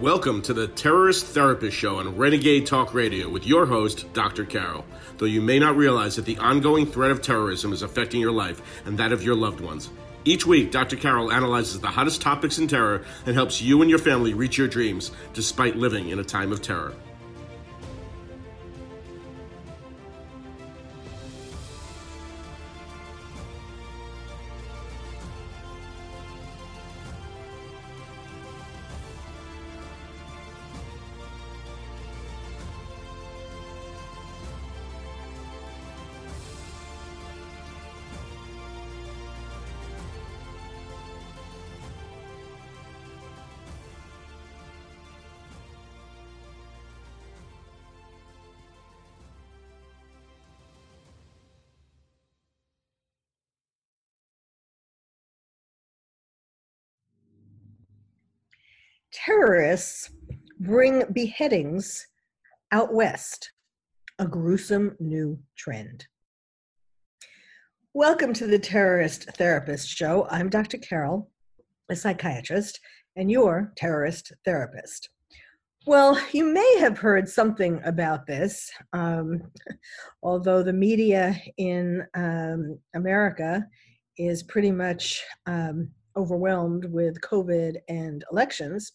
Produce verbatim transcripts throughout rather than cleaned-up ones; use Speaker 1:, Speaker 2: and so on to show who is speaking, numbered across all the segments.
Speaker 1: Welcome to the Terrorist Therapist Show on Renegade Talk Radio with your host, Doctor Carol. Though you may not realize that the ongoing threat of terrorism is affecting your life and that of your loved ones. Each week, Doctor Carol analyzes the hottest topics in terror and helps you and your family reach your dreams despite living in a time of terror.
Speaker 2: Terrorists bring beheadings out west, a gruesome new trend. Welcome to the Terrorist Therapist Show. I'm Doctor Carol, a psychiatrist, and your terrorist therapist. Well, you may have heard something about this, um, although the media in um, America is pretty much um, overwhelmed with COVID and elections.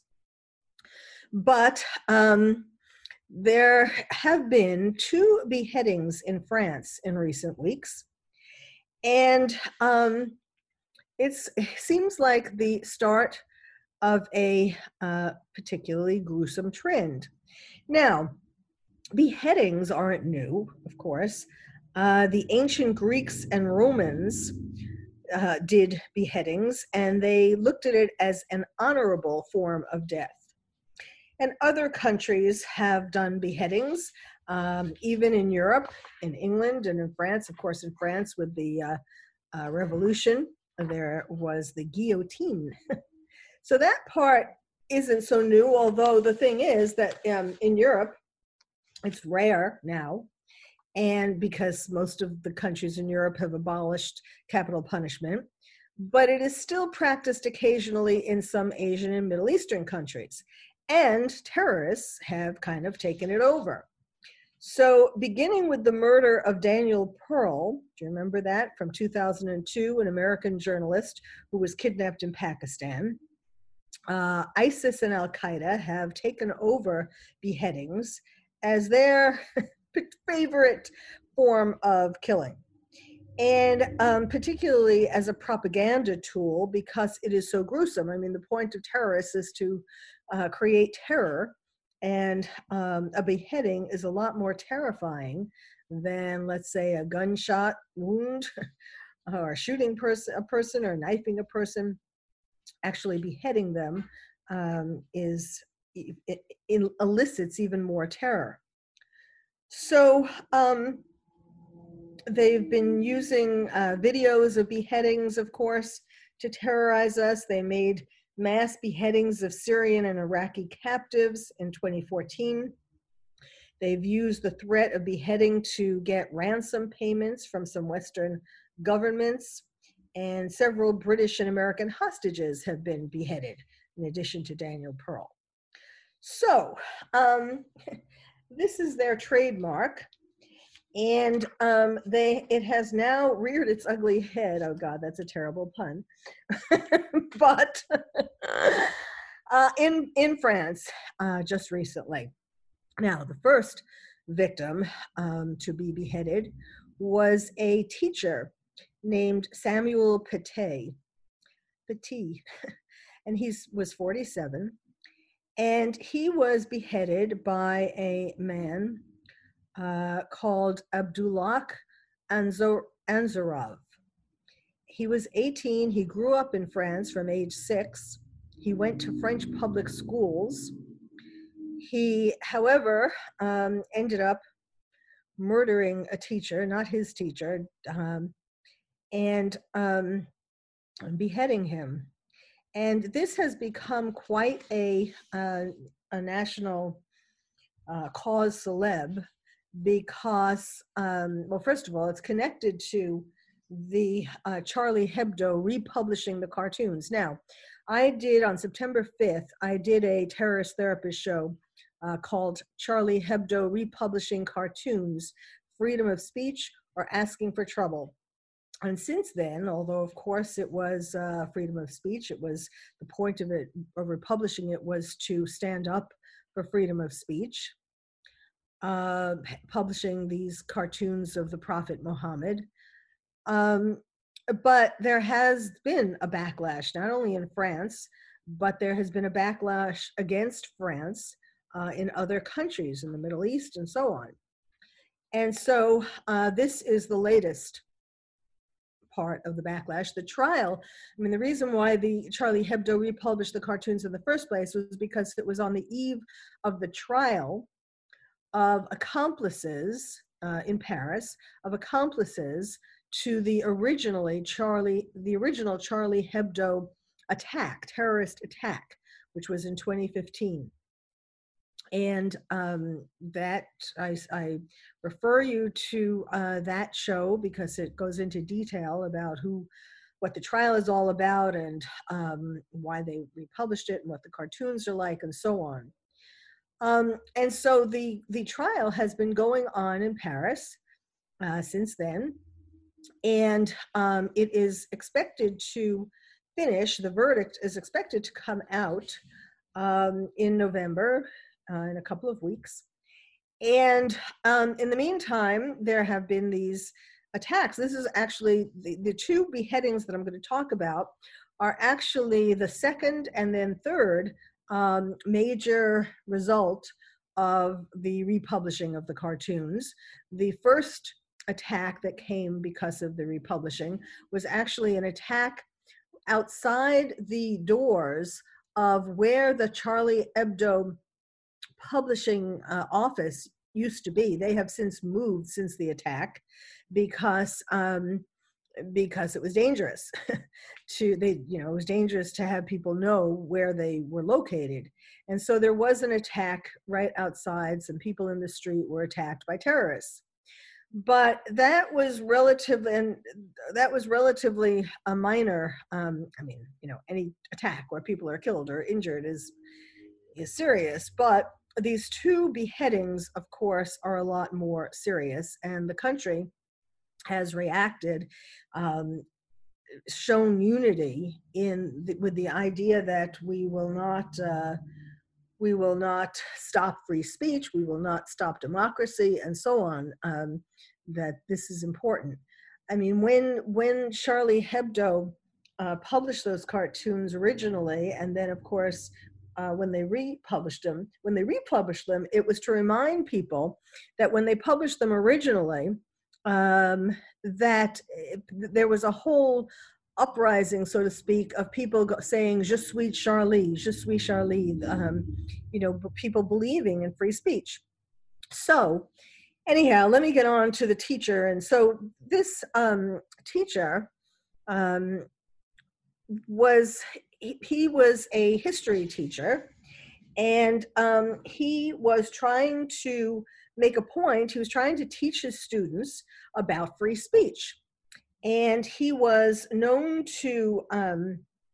Speaker 2: But um, there have been two beheadings in France in recent weeks, and um, it's, it seems like the start of a uh, particularly gruesome trend. Now, beheadings aren't new, of course. Uh, the ancient Greeks and Romans uh, did beheadings, and they looked at it as an honorable form of death. And other countries have done beheadings, um, even in Europe, in England, and in France. Of course, in France with the uh, uh, Revolution, there was the guillotine. So that part isn't so new, although the thing is that um, in Europe, it's rare now. And because most of the countries in Europe have abolished capital punishment, but it is still practiced occasionally in some Asian and Middle Eastern countries. And terrorists have kind of taken it over. So beginning with the murder of Daniel Pearl, do you remember that, from two thousand two, an American journalist who was kidnapped in Pakistan, uh, ISIS and Al-Qaeda have taken over beheadings as their favorite form of killing. And um, particularly as a propaganda tool, because it is so gruesome. I mean, the point of terrorists is to uh, create terror, and um, a beheading is a lot more terrifying than, let's say, a gunshot wound or shooting person, a person or knifing a person. Actually beheading them um, is, it, it elicits even more terror. So, um, they've been using uh, videos of beheadings, of course, to terrorize us. They made mass beheadings of Syrian and Iraqi captives in twenty fourteen. They've used the threat of beheading to get ransom payments from some Western governments, and several British and American hostages have been beheaded, in addition to Daniel Pearl. So, um, this is their trademark. And um, they it has now reared its ugly head. Oh God, that's a terrible pun. But uh, in, in France, uh, just recently. Now, the first victim um, to be beheaded was a teacher named Samuel Paty. Paty. And he was forty-seven. And he was beheaded by a man Uh, called Abdullah Anzor, Anzorov. He was eighteen. He grew up in France from age six. He went to French public schools. He, however, um, ended up murdering a teacher, not his teacher, um, and um, beheading him. And this has become quite a, uh, a national uh, cause celeb, because, um, well, first of all, it's connected to the uh, Charlie Hebdo republishing the cartoons. Now, I did on September fifth, I did a terrorist therapist show uh, called Charlie Hebdo Republishing Cartoons, Freedom of Speech or Asking for Trouble. And since then, although of course it was uh, freedom of speech, it was the point of it, of republishing it was to stand up for freedom of speech, uh, publishing these cartoons of the Prophet Muhammad. Um, but there has been a backlash, not only in France, but there has been a backlash against France uh, in other countries in the Middle East and so on. And so uh, this is the latest part of the backlash. The trial, I mean, the reason why the Charlie Hebdo republished the cartoons in the first place was because it was on the eve of the trial of accomplices uh, in Paris, of accomplices to the originally Charlie, the original Charlie Hebdo attack, terrorist attack, which was in twenty fifteen. And um, that, I, I refer you to uh, that show because it goes into detail about who, what the trial is all about and um, why they republished it and what the cartoons are like and so on. Um, and so the, the trial has been going on in Paris uh, since then. And um, it is expected to finish, the verdict is expected to come out um, in November, uh, in a couple of weeks. And um, in the meantime, there have been these attacks. This is actually, the, the two beheadings that I'm going to talk about are actually the second and then third um, major result of the republishing of the cartoons. The first attack that came because of the republishing was actually an attack outside the doors of where the Charlie Hebdo publishing uh, office used to be. They have since moved since the attack because um, because it was dangerous to they you know it was dangerous to have people know where they were located. And so there was an attack right outside. Some people in the street were attacked by terrorists. But that was relatively, and that was relatively a minor, um, I mean, you know, any attack where people are killed or injured is, is serious. But these two beheadings, of course, are a lot more serious. And the country has reacted, um, shown unity in the, with the idea that we will not, uh, we will not stop free speech, we will not stop democracy, and so on. Um, that this is important. I mean, when when Charlie Hebdo uh, published those cartoons originally, and then of course uh, when they republished them, when they republished them, it was to remind people that when they published them originally, um, that it, there was a whole uprising, so to speak, of people go, saying "Je suis Charlie, je suis Charlie," um, you know, people believing in free speech. So. Anyhow, let me get on to the teacher. And so this um, teacher um, was, he, he was a history teacher, and um, he was trying to make a point. He was trying to teach his students about free speech. And he was known to, um,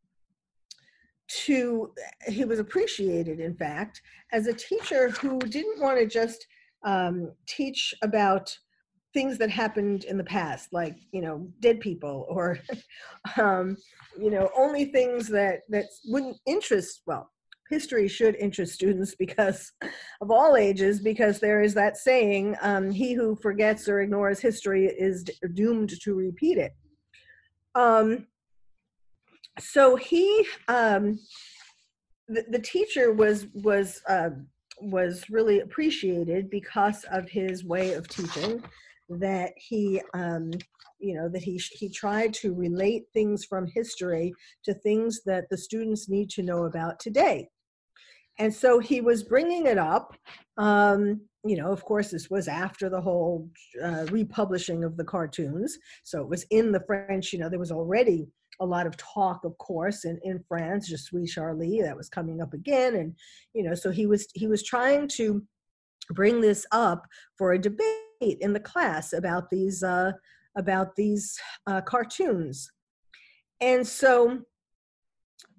Speaker 2: to, he was appreciated, in fact, as a teacher who didn't want to just Um, teach about things that happened in the past, like, you know, dead people, or, um, you know, only things that, that wouldn't interest, well, history should interest students because of all ages, because there is that saying, um, he who forgets or ignores history is doomed to repeat it. Um, so he, um, the, the teacher was, was, uh, was really appreciated because of his way of teaching, that he, um, you know, that he, he tried to relate things from history to things that the students need to know about today. And so he was bringing it up, um, you know, of course, this was after the whole uh, republishing of the cartoons. So it was in the French, you know, there was already a lot of talk, of course, in, in France, Je suis Charlie, that was coming up again. And, you know, so he was, he was trying to bring this up for a debate in the class about these, uh, about these uh, cartoons. And so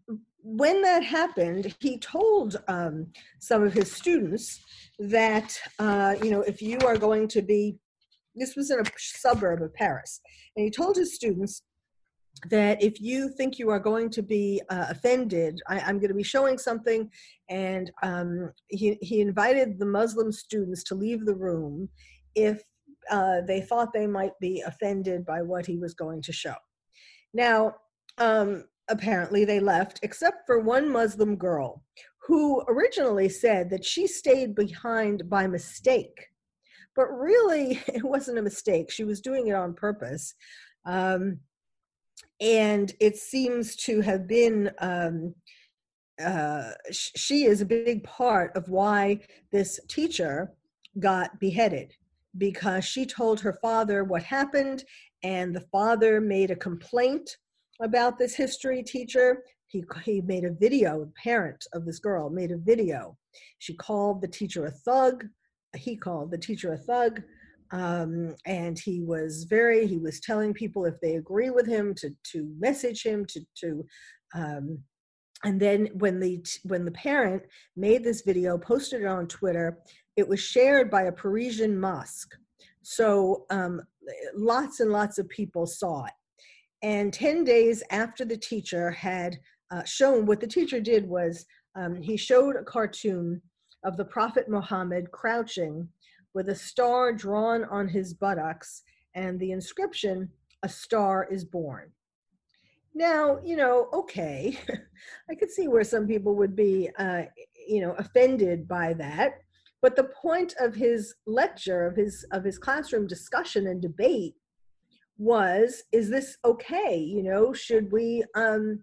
Speaker 2: when that happened, he told um, some of his students that, uh, you know, if you are going to be, this was in a suburb of Paris, and he told his students that if you think you are going to be uh, offended, I, I'm going to be showing something, and um, he, he invited the Muslim students to leave the room if uh, they thought they might be offended by what he was going to show. Now, um, apparently they left, except for one Muslim girl who originally said that she stayed behind by mistake. But really, it wasn't a mistake. She was doing it on purpose. Um, and it seems to have been, um, uh, sh- she is a big part of why this teacher got beheaded, because she told her father what happened, and the father made a complaint about this history teacher. He, he made a video, the parent of this girl made a video. She called the teacher a thug. He called the teacher a thug. Um, and he was very, he was telling people if they agree with him to, to message him, to, to um, and then when the, when the parent made this video, posted it on Twitter, it was shared by a Parisian mosque. So um, lots and lots of people saw it. And ten days after the teacher had uh, shown, what the teacher did was um, he showed a cartoon of the Prophet Muhammad crouching with a star drawn on his buttocks and the inscription, "A star is born." Now, you know, okay, I could see where some people would be, uh, you know, offended by that. But the point of his lecture, of his of his classroom discussion and debate was, is this okay? You know, should we, um,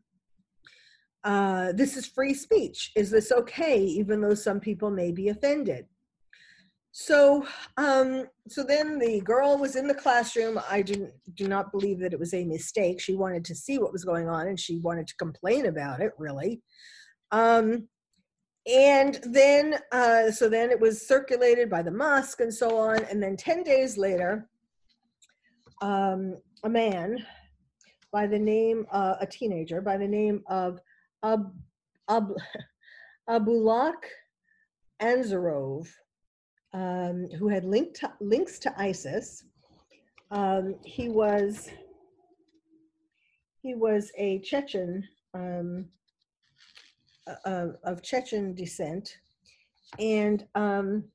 Speaker 2: uh, this is free speech. Is this okay, even though some people may be offended? So, um, so then the girl was in the classroom. I didn't, do not believe that it was a mistake. She wanted to see what was going on, and she wanted to complain about it, really. Um, and then, uh, so then it was circulated by the mosque and so on. And then ten days later, um, a man by the name, uh, a teenager by the name of Ab, Ab, Abulak Anzarov, um, who had linked to, links to ISIS. Um, he was he was a Chechen, um, uh, of Chechen descent, and um,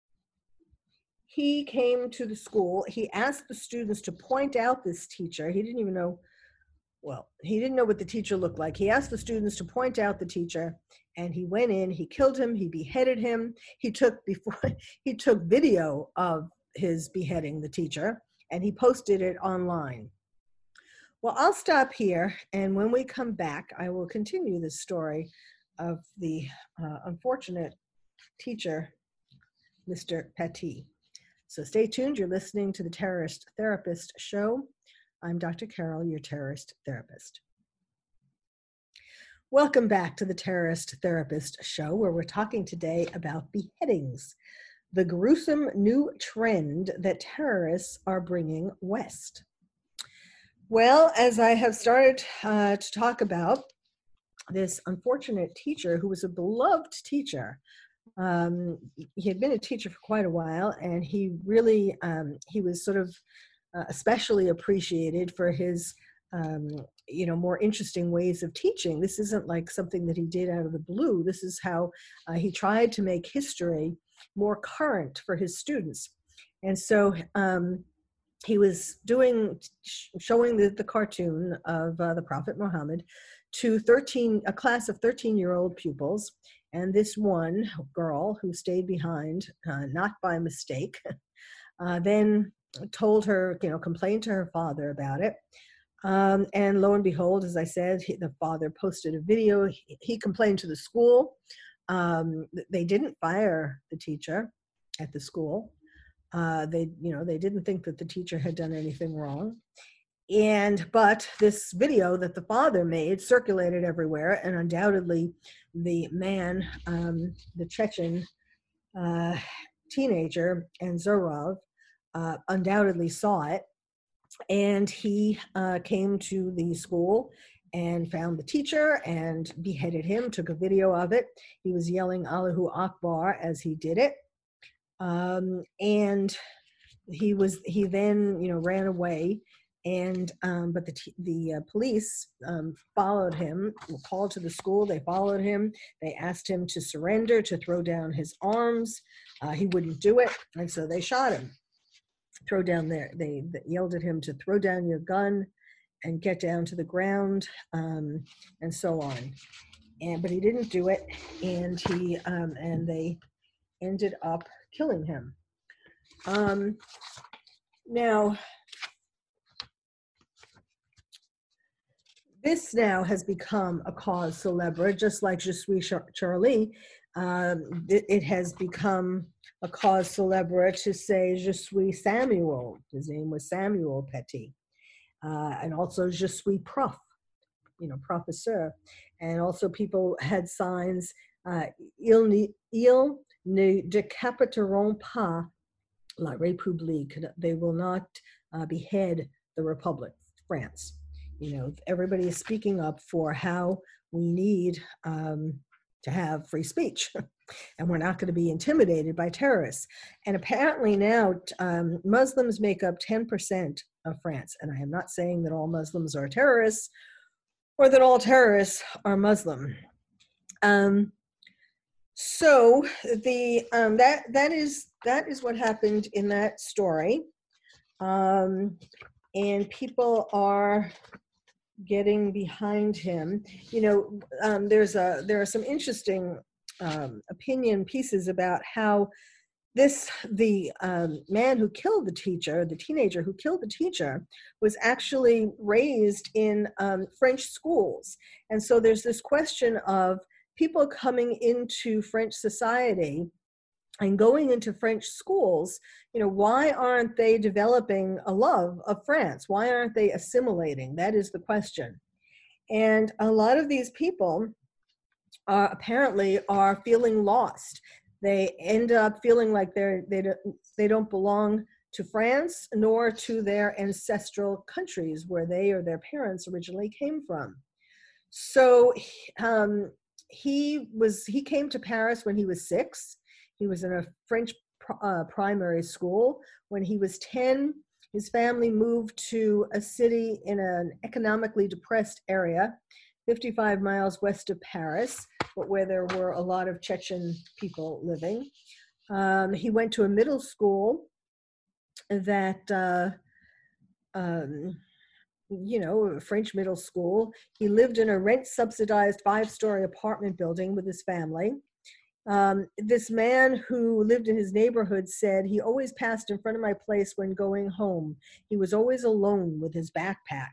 Speaker 2: he came to the school. He asked the students to point out this teacher. He didn't even know, well, he didn't know what the teacher looked like. He asked the students to point out the teacher, and he went in, he killed him, he beheaded him. He took before he took video of his beheading the teacher, and he posted it online. Well, I'll stop here, and when we come back, I will continue the story of the uh, unfortunate teacher, Mister Paty. So stay tuned. You're listening to the Terrorist Therapist Show. I'm Doctor Carol, your terrorist therapist. Welcome back to the Terrorist Therapist Show, where we're talking today about beheadings, the gruesome new trend that terrorists are bringing west. Well, as I have started uh, to talk about, this unfortunate teacher who was a beloved teacher, um, he had been a teacher for quite a while, and he really, um, he was sort of Uh, especially appreciated for his, um, you know, more interesting ways of teaching. This isn't like something that he did out of the blue. This is how uh, he tried to make history more current for his students. And so um, he was doing, showing the, the cartoon of uh, the Prophet Muhammad to thirteen, a class of thirteen-year-old pupils. And this one girl who stayed behind, uh, not by mistake, uh, then told her, you know, complained to her father about it. Um, and lo and behold, as I said, he, the father posted a video. He, he complained to the school. Um, they didn't fire the teacher at the school. Uh, they, you know, they didn't think that the teacher had done anything wrong. And, but this video that the father made circulated everywhere, and undoubtedly the man, um, the Chechen uh, teenager, Anzarov, Uh, undoubtedly saw it, and he uh, came to the school and found the teacher and beheaded him, took a video of it. He was yelling Allahu Akbar as he did it. Um, and he was, he then, you know, ran away. And, um, but the, the uh, police um, followed him, were called to the school. They followed him. They asked him to surrender, to throw down his arms. Uh, he wouldn't do it. And so they shot him. Throw down there. They, they yelled at him to throw down your gun and get down to the ground, um, and so on. And but he didn't do it, and he um, and they ended up killing him. Um, now, this now has become a cause célèbre, just like Je suis Charlie. Um, it, it has become a cause célèbre to say Je suis Samuel. His name was Samuel Paty. Uh, and also Je suis prof, you know, professeur. And also people had signs, uh, ils, ne, ils ne décapiteront pas la République. They will not uh, behead the Republic, France. You know, everybody is speaking up for how we need um, to have free speech. And we're not going to be intimidated by terrorists. And apparently now um, Muslims make up ten percent of France. And I am not saying that all Muslims are terrorists or that all terrorists are Muslim. Um, so the um, that that is that is what happened in that story. Um, and people are getting behind him. You know, um, there's a there are some interesting um, opinion pieces about how this the um, man who killed the teacher, the teenager who killed the teacher, was actually raised in um, French schools. And so there's this question of people coming into French society and going into French schools, you know, why aren't they developing a love of France? Why aren't they assimilating? That is the question. And a lot of these people uh, apparently are feeling lost. They end up feeling like they're, they, don't, they don't belong to France nor to their ancestral countries where they or their parents originally came from. So um, he was he came to Paris when he was six. He was in a French uh, primary school. When he was ten, his family moved to a city in an economically depressed area, fifty-five miles west of Paris, but where there were a lot of Chechen people living. Um, he went to a middle school that, uh, um, you know, a French middle school. He lived in a rent-subsidized five-story apartment building with his family. Um, this man who lived in his neighborhood said he always passed in front of my place when going home. He was always alone with his backpack.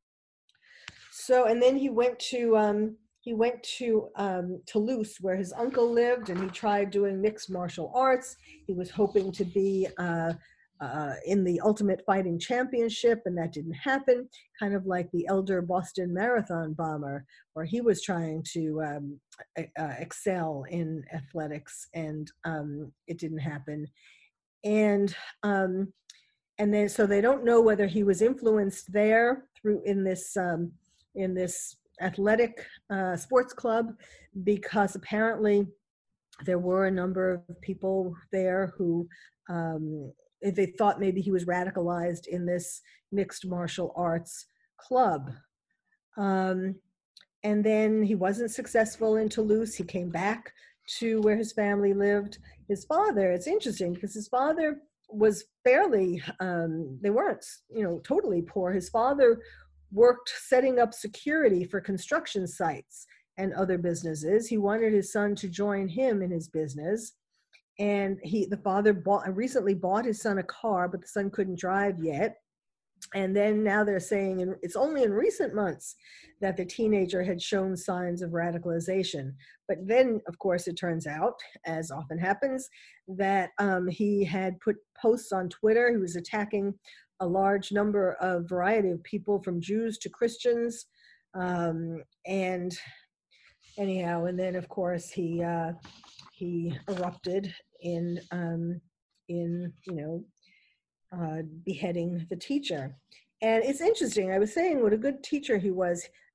Speaker 2: So, and then he went to um, he went to um, Toulouse, where his uncle lived, and he tried doing mixed martial arts. He was hoping to be uh, uh, in the Ultimate Fighting Championship, and that didn't happen. Kind of like the elder Boston Marathon bomber, where he was trying to um, uh, excel in athletics, and um, it didn't happen. And um, and then so they don't know whether he was influenced there through in this um, in this athletic uh, sports club, because apparently there were a number of people there who um, they thought maybe he was radicalized in this mixed martial arts club. Um, and then he wasn't successful in Toulouse. He came back to where his family lived. His father, it's interesting because his father was fairly, um, they weren't, you know, totally poor. His father worked setting up security for construction sites and other businesses. He wanted his son to join him in his business. And he, the father bought, recently bought his son a car, but the son couldn't drive yet. And then now they're saying in, it's only in recent months that the teenager had shown signs of radicalization. But then, of course, it turns out, as often happens, that um, he had put posts on Twitter. He was attacking a large number of variety of people, from Jews to Christians. Um, and anyhow, and then, of course, he uh, he erupted in, um, in you know, Uh, beheading the teacher. And it's interesting, I was saying what a good teacher he was.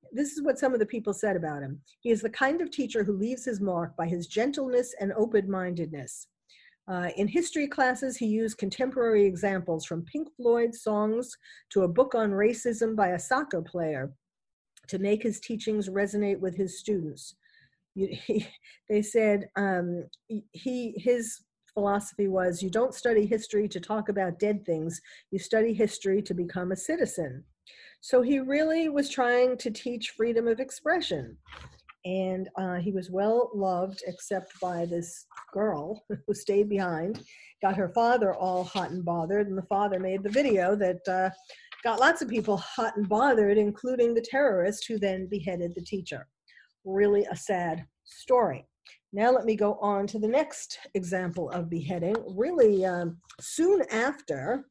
Speaker 2: This is what some of the people said about him. He is the kind of teacher who leaves his mark by his gentleness and open-mindedness. Uh, in history classes, he used contemporary examples from Pink Floyd songs to a book on racism by a soccer player to make his teachings resonate with his students. You, he, they said um, he his philosophy was, you don't study history to talk about dead things, you study history to become a citizen. So he really was trying to teach freedom of expression. And uh, he was well loved, except by this girl who stayed behind, got her father all hot and bothered, and the father made the video that uh, got lots of people hot and bothered, including the terrorist who then beheaded the teacher. Really a sad story. Now let me go on to the next example of beheading. Really um, soon after,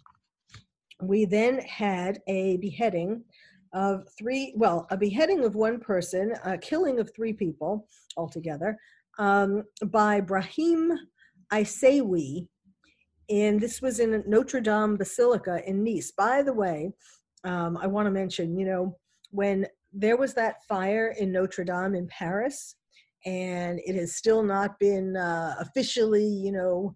Speaker 2: we then had a beheading of three, well, a beheading of one person, a killing of three people altogether, um, by Brahim Aissaoui. And this was in Notre Dame Basilica in Nice. By the way, um, I want to mention, you know, when there was that fire in Notre Dame in Paris, and it has still not been uh, officially, you know,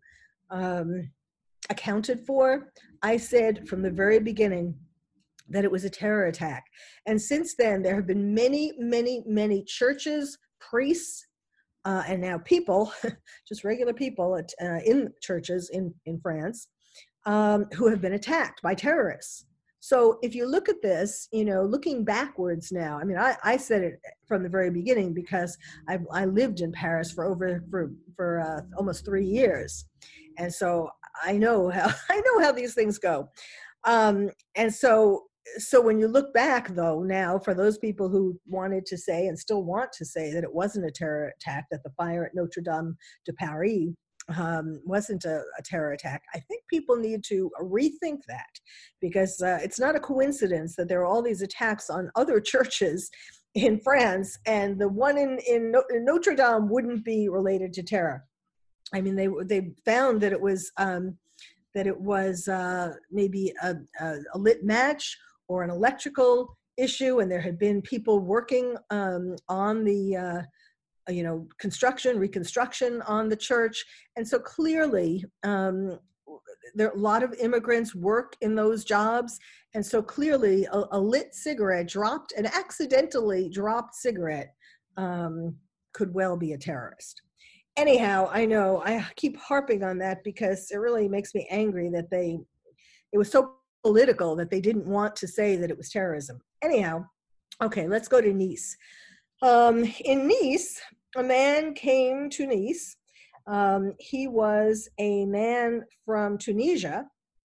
Speaker 2: um, accounted for, I said from the very beginning that it was a terror attack. And since then, there have been many, many, many churches, priests, uh, and now people, just regular people at, uh, in churches in, in France, um, who have been attacked by terrorists. So if you look at this, you know, looking backwards now, I mean, I, I said it from the very beginning because I, I lived in Paris for over, for, for uh, almost three years. And so I know how, I know how these things go. Um, and so, so when you look back though, now for those people who wanted to say and still want to say that it wasn't a terror attack, that the fire at Notre Dame de Paris um, wasn't a, a terror attack, I think people need to rethink that, because uh, it's not a coincidence that there are all these attacks on other churches in France, and the one in, in, no, in Notre Dame wouldn't be related to terror. I mean, they they found that it was um, that it was uh, maybe a, a, a lit match or an electrical issue, and there had been people working um, on the uh, you know, construction, reconstruction on the church. And so clearly, um, there a lot of immigrants work in those jobs. And so clearly a, a lit cigarette dropped, an accidentally dropped cigarette um, could well be a terrorist. Anyhow, I know I keep harping on that because it really makes me angry that they, it was so political that they didn't want to say that it was terrorism. Anyhow, okay, let's go to Nice. Um, in Nice, a man came to Nice. Um, he was a man from Tunisia,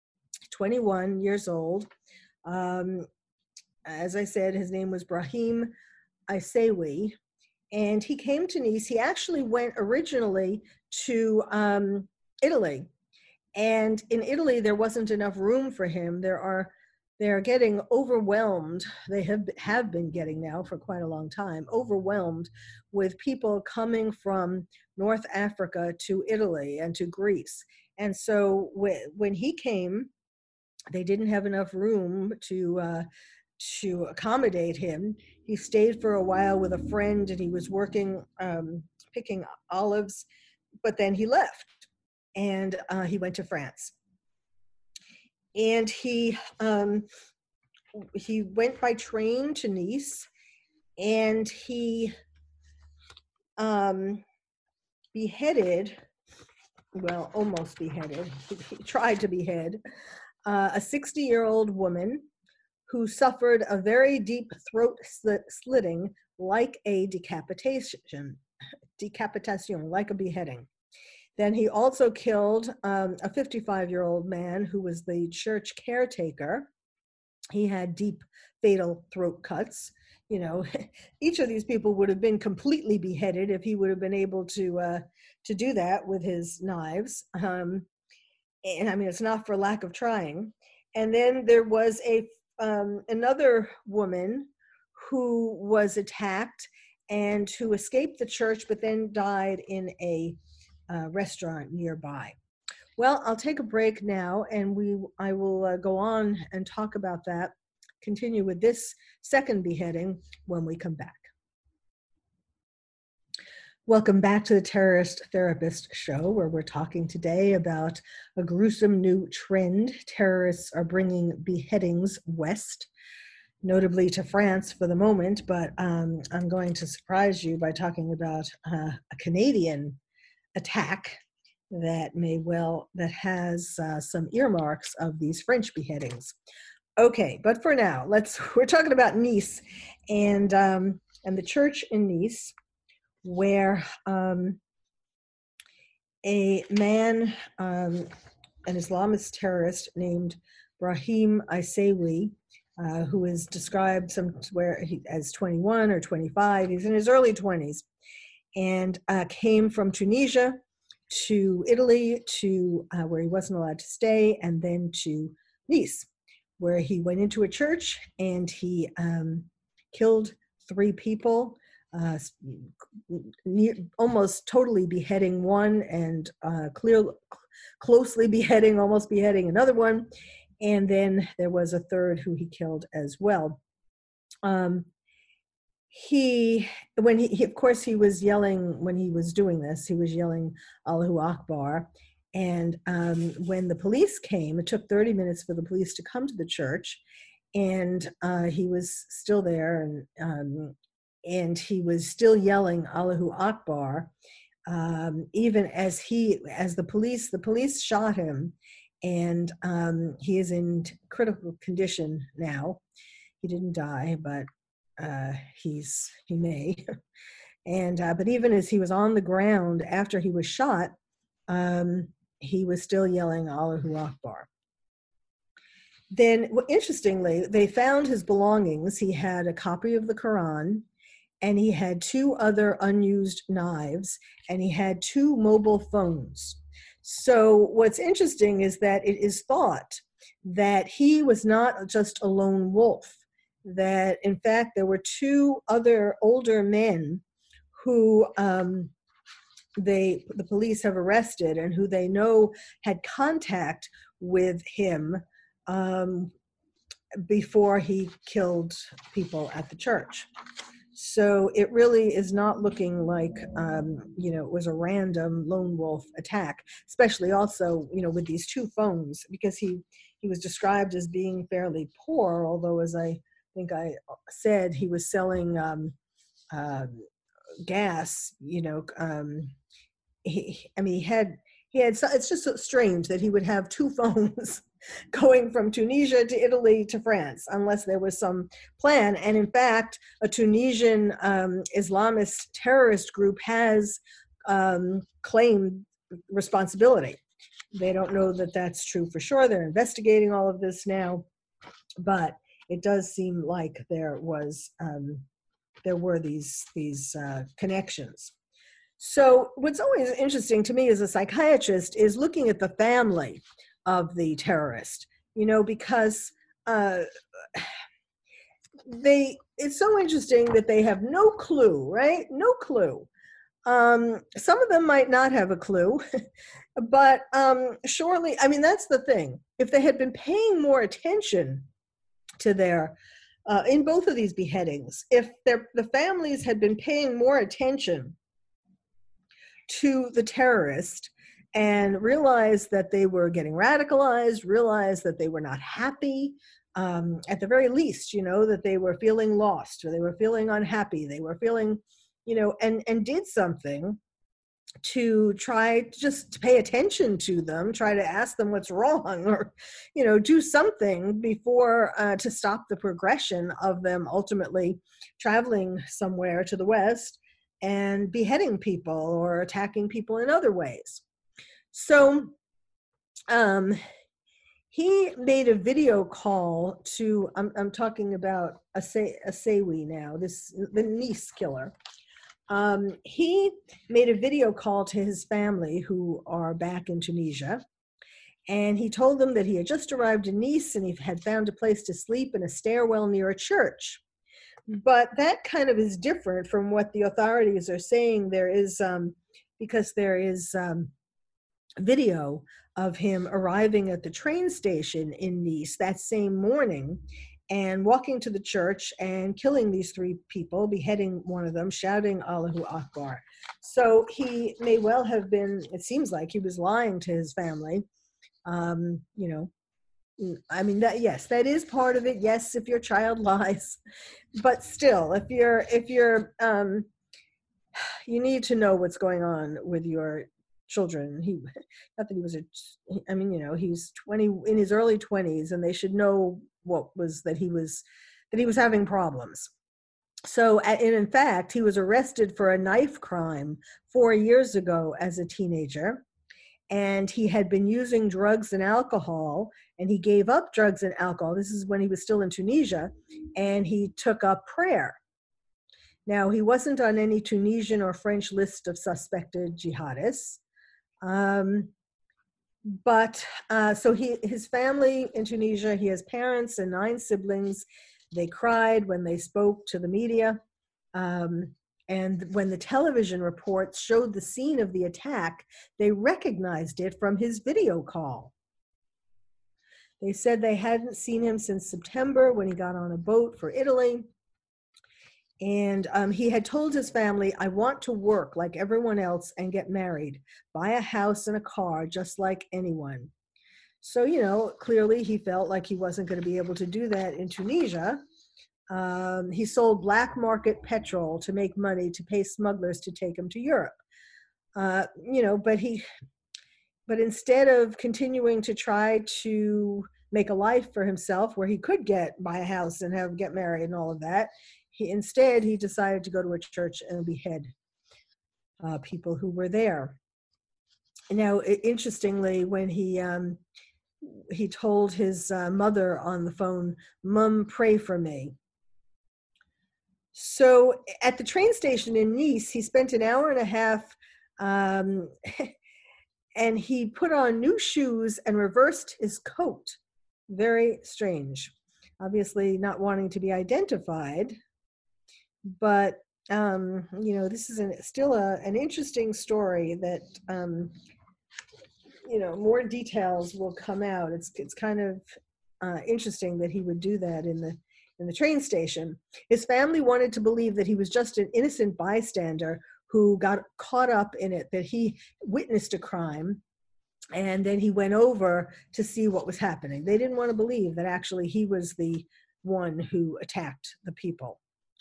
Speaker 2: twenty-one years old. Um, as I said, his name was Brahim Aissaoui, and he came to Nice. He actually went originally to um, Italy, and in Italy there wasn't enough room for him. There are They're getting overwhelmed. They have, have been getting now for quite a long time, overwhelmed with people coming from North Africa to Italy and to Greece. And so wh- when he came, they didn't have enough room to, uh, to accommodate him. He stayed for a while with a friend, and he was working, um, picking olives, but then he left, and uh, he went to France. And he um, he went by train to Nice, and he um, beheaded, well, almost beheaded, he, he tried to behead, uh, a sixty-year-old woman who suffered a very deep throat slit, slitting like a decapitation, decapitation, like a beheading. Then he also killed um, a fifty-five-year-old man who was the church caretaker. He had deep, fatal throat cuts. You know, each of these people would have been completely beheaded if he would have been able to uh, to do that with his knives. Um, and I mean, it's not for lack of trying. And then there was a um, another woman who was attacked and who escaped the church, but then died in a Uh, restaurant nearby. Well, I'll take a break now, and we I will uh, go on and talk about that continue with this second beheading when we come back. Welcome back to the Terrorist Therapist Show, where we're talking today about a gruesome new trend. Terrorists are bringing beheadings west, notably to France for the moment, but um, I'm going to surprise you by talking about uh, a Canadian attack that may well, that has uh, some earmarks of these French beheadings. Okay, but for now, let's, we're talking about Nice and, um, and the church in Nice, where um, a man, um, an Islamist terrorist named Brahim Isawi, uh, who is described somewhere as twenty-one or twenty-five, he's in his early twenties, and uh, came from Tunisia to Italy, to uh, where he wasn't allowed to stay, and then to Nice, where he went into a church and he um, killed three people, uh, near, almost totally beheading one, and uh, clear, closely beheading, almost beheading another one. And then there was a third who he killed as well. Um, he, when he, he, of course, he was yelling, when he was doing this, he was yelling Allahu Akbar. And um, when the police came, it took thirty minutes for the police to come to the church, and uh, he was still there, and um, and he was still yelling Allahu Akbar, um, even as he, as the police, the police shot him, and um, he is in critical condition now. He didn't die, but uh, he's he may. And uh, but even as he was on the ground after he was shot, um, he was still yelling Allahu Akbar. Then, well, interestingly, they found his belongings. He had a copy of the Quran, and he had two other unused knives, and he had two mobile phones. So what's interesting is that it is thought that he was not just a lone wolf, that in fact there were two other older men who um, they, the police have arrested, and who they know had contact with him um, before he killed people at the church. So it really is not looking like, um, you know, it was a random lone wolf attack, especially also, you know, with these two phones, because he, he was described as being fairly poor, although, as I think I said, he was selling um, uh, gas, you know, um, he, I mean, he had, he had, it's just so strange that he would have two phones going from Tunisia to Italy to France, unless there was some plan. And in fact, a Tunisian um, Islamist terrorist group has um, claimed responsibility. They don't know that that's true for sure. They're investigating all of this now, but it does seem like there was, um, there were these, these uh, connections. So what's always interesting to me as a psychiatrist is looking at the family of the terrorist, you know, because uh, they, it's so interesting that they have no clue, right? No clue. Um, some of them might not have a clue, but um, surely, I mean, that's the thing. If they had been paying more attention to their, uh, in both of these beheadings, if their, the families had been paying more attention to the terrorist and realized that they were getting radicalized, realized that they were not happy, um, at the very least, you know, that they were feeling lost, or they were feeling unhappy, they were feeling, you know, and, and did something to try just to pay attention to them, try to ask them what's wrong, or, you know, do something before uh, to stop the progression of them ultimately traveling somewhere to the West and beheading people or attacking people in other ways. So um, he made a video call to, I'm, I'm talking about Isawi now, this, the Nice killer. Um, he made a video call to his family who are back in Tunisia, and he told them that he had just arrived in Nice and he had found a place to sleep in a stairwell near a church. But that kind of is different from what the authorities are saying. There is, um, because there is um, video of him arriving at the train station in Nice that same morning, and walking to the church and killing these three people, beheading one of them, shouting Allahu Akbar. So he may well have been, it seems like he was lying to his family. Um, you know, I mean, that, yes, that is part of it. Yes, if your child lies, but still, if you're, if you're, um, you need to know what's going on with your children. He, not that he was a, I mean, you know, he's twenty, in his early twenties, and they should know what was that he was, that he was having problems. So, and in fact, he was arrested for a knife crime four years ago as a teenager, and he had been using drugs and alcohol, and he gave up drugs and alcohol. This is when he was still in Tunisia, and he took up prayer. Now, he wasn't on any Tunisian or French list of suspected jihadists. Um, but uh, so he, his family in Tunisia, he has parents and nine siblings. They cried when they spoke to the media. Um, and when the television reports showed the scene of the attack, they recognized it from his video call. They said they hadn't seen him since September when he got on a boat for Italy. And um, he had told his family, I want to work like everyone else and get married, buy a house and a car just like anyone. So, you know, clearly he felt like he wasn't going to be able to do that in Tunisia. Um, he sold black market petrol to make money to pay smugglers to take him to Europe. Uh, you know, but he, but instead of continuing to try to make a life for himself where he could get, buy a house and have, get married and all of that, He, instead, he decided to go to a church and behead uh, people who were there. Now, interestingly, when he um, he told his uh, mother on the phone, "Mum, pray for me." So at the train station in Nice, he spent an hour and a half, um, and he put on new shoes and reversed his coat. Very strange. Obviously, not wanting to be identified. But, um, you know, this is an, still a, an interesting story that, um, you know, more details will come out. It's it's kind of uh, interesting that he would do that in the in the train station. His family wanted to believe that he was just an innocent bystander who got caught up in it, that he witnessed a crime, and then he went over to see what was happening. They didn't want to believe that actually he was the one who attacked the people.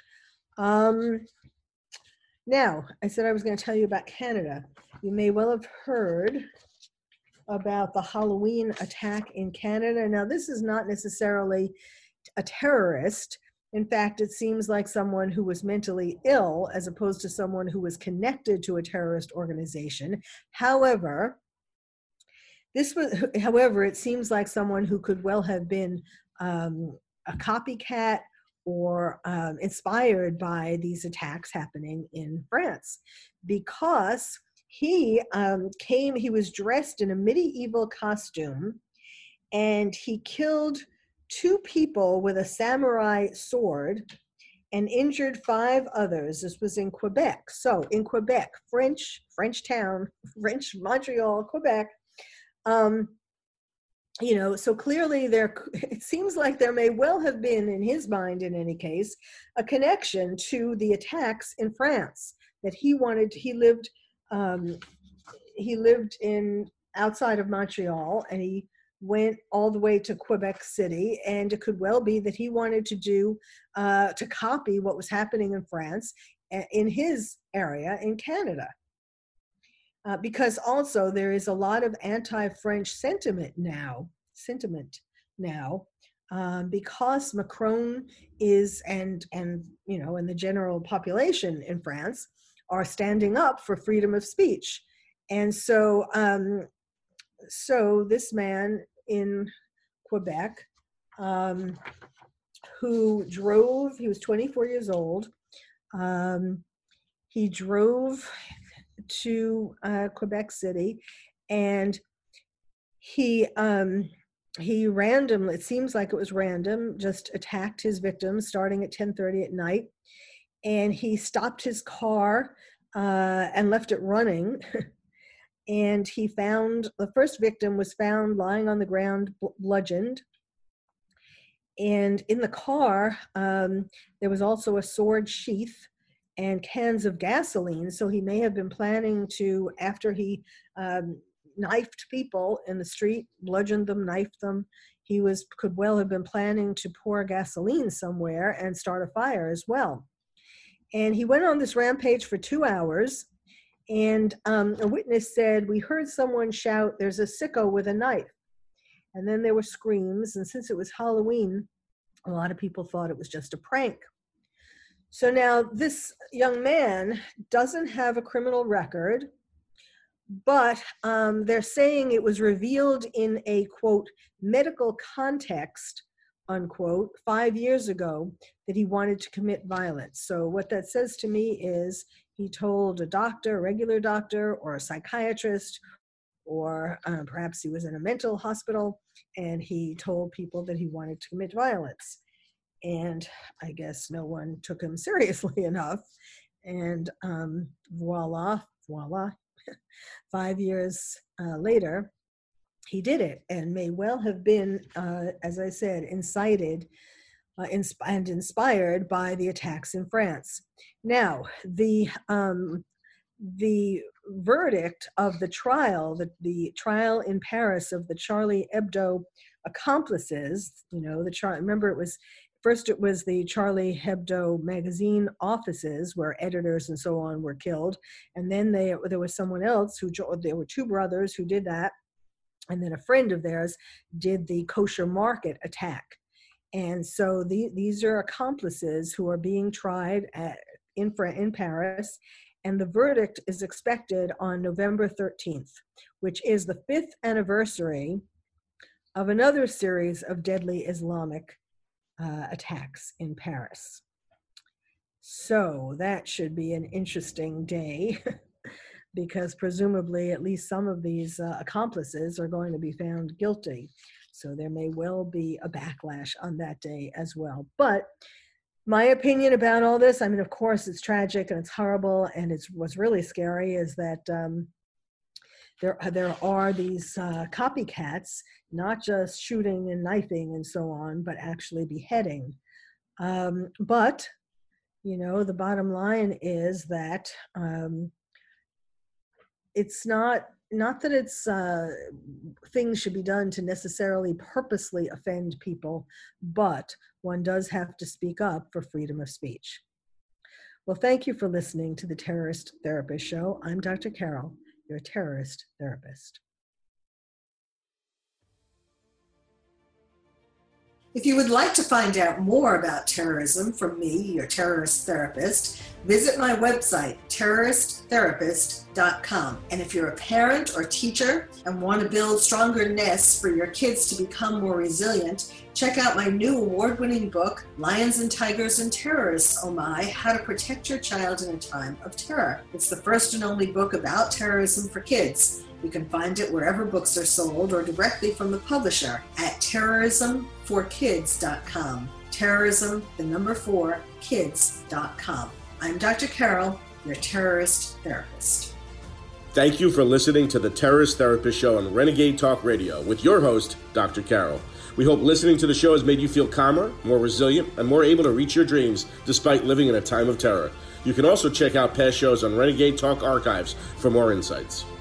Speaker 2: Um, now, I said I was going to tell you about Canada. You may well have heard about the Halloween attack in Canada. Now, this is not necessarily a terrorist. In fact, it seems like someone who was mentally ill as opposed to someone who was connected to a terrorist organization. However, this was, however, it seems like someone who could well have been um, a copycat or um, inspired by these attacks happening in France, because he um, came, he was dressed in a medieval costume, and he killed two people with a samurai sword and injured five others. This was in Quebec. So in Quebec, French, French town, French Montreal, Quebec, um, you know, so clearly there, it seems like there may well have been, in his mind in any case, a connection to the attacks in France, that he wanted, he lived, um, he lived in, outside of Montreal, and he went all the way to Quebec City, and it could well be that he wanted to do, uh, to copy what was happening in France in his area in Canada. Uh, because also there is a lot of anti-French sentiment now, sentiment now, um, because Macron is, and, and, you know, and the general population in France are standing up for freedom of speech. And so, um, so this man in Quebec, um, who drove, he was twenty-four years old, um, he drove to uh, Quebec City, and he um, he randomly, it seems like it was random, just attacked his victims starting at ten thirty at night, and he stopped his car uh, and left it running. And he found, the first victim was found lying on the ground, bludgeoned, And in the car, um, there was also a sword sheath and cans of gasoline. So he may have been planning to, after he um, knifed people in the street, bludgeoned them, knifed them, he was could well have been planning to pour gasoline somewhere and start a fire as well. And he went on this rampage for two hours. And um, a witness said, "We heard someone shout, 'There's a sicko with a knife.' And then there were screams. And since it was Halloween, a lot of people thought it was just a prank." So now this young man doesn't have a criminal record, but um, they're saying it was revealed in a, quote, medical context, unquote, five years ago that he wanted to commit violence. So what that says to me is he told a doctor, a regular doctor, or a psychiatrist, or um, perhaps he was in a mental hospital, and he told people that he wanted to commit violence. And I guess no one took him seriously enough. And um, voila, voila, five years uh, later, he did it, and may well have been, uh, as I said, incited uh, insp- and inspired by the attacks in France. Now, the um, the verdict of the trial, the, the trial in Paris of the Charlie Hebdo accomplices, you know, the trial, remember it was, first it was the Charlie Hebdo magazine offices where editors and so on were killed. And then they, there was someone else who, there were two brothers who did that. And then a friend of theirs did the kosher market attack. And so the, these are accomplices who are being tried at, in, in Paris. And the verdict is expected on November thirteenth, which is the fifth anniversary of another series of deadly Islamic uh, attacks in Paris. So that should be an interesting day because presumably at least some of these uh, accomplices are going to be found guilty. So there may well be a backlash on that day as well. But my opinion about all this, I mean, of course, it's tragic and it's horrible, and it's what's really scary is that um, there, there are these uh, copycats, not just shooting and knifing and so on, but actually beheading. Um, but, you know, the bottom line is that um, it's not, not that it's uh, things should be done to necessarily purposely offend people, but one does have to speak up for freedom of speech. Well, thank you for listening to the Terrorist Therapist Show. I'm Doctor Carol, your terrorist therapist. If you would like to find out more about terrorism from me, your terrorist therapist, visit my website, terrorist therapist dot com. And if you're a parent or teacher and want to build stronger nests for your kids to become more resilient, check out my new award-winning book, Lions and Tigers and Terrorists, Oh My, How to Protect Your Child in a Time of Terror. It's the first and only book about terrorism for kids. You can find it wherever books are sold or directly from the publisher at terrorism for kids dot com. Terrorism, the number four, kids dot com. I'm Doctor Carol, your terrorist therapist.
Speaker 1: Thank you for listening to the Terrorist Therapist Show on Renegade Talk Radio with your host, Doctor Carol. We hope listening to the show has made you feel calmer, more resilient, and more able to reach your dreams despite living in a time of terror. You can also check out past shows on Renegade Talk Archives for more insights.